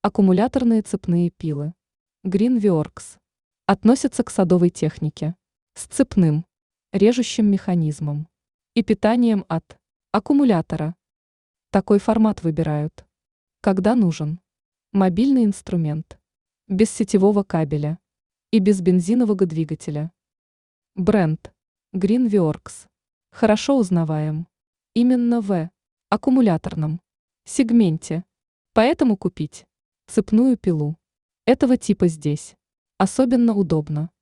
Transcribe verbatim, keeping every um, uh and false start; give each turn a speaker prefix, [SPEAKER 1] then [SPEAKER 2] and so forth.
[SPEAKER 1] Аккумуляторные цепные пилы Greenworks относятся к садовой технике с цепным, режущим механизмом и питанием от аккумулятора. Такой формат выбирают, когда нужен мобильный инструмент, без сетевого кабеля и без бензинового двигателя. Бренд Greenworks хорошо узнаваем именно в аккумуляторном сегменте, поэтому купить цепную пилу этого типа здесь особенно удобно.